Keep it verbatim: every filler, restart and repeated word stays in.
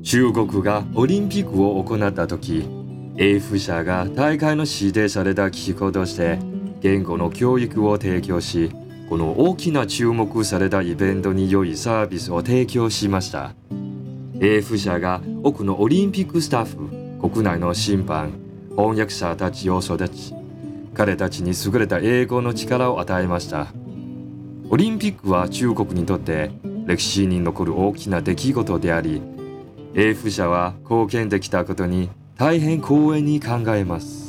中国がオリンピックを行った時、英語社が大会の指定された機構として言語の教育を提供し、この大きな注目されたイベントに良いサービスを提供しました。英語社が多くのオリンピックスタッフ、国内の審判、翻訳者たちを育ち、彼たちに優れた英語の力を与えました。オリンピックは中国にとって歴史に残る大きな出来事であり、英語社は貢献できたことに大変光栄に考えます。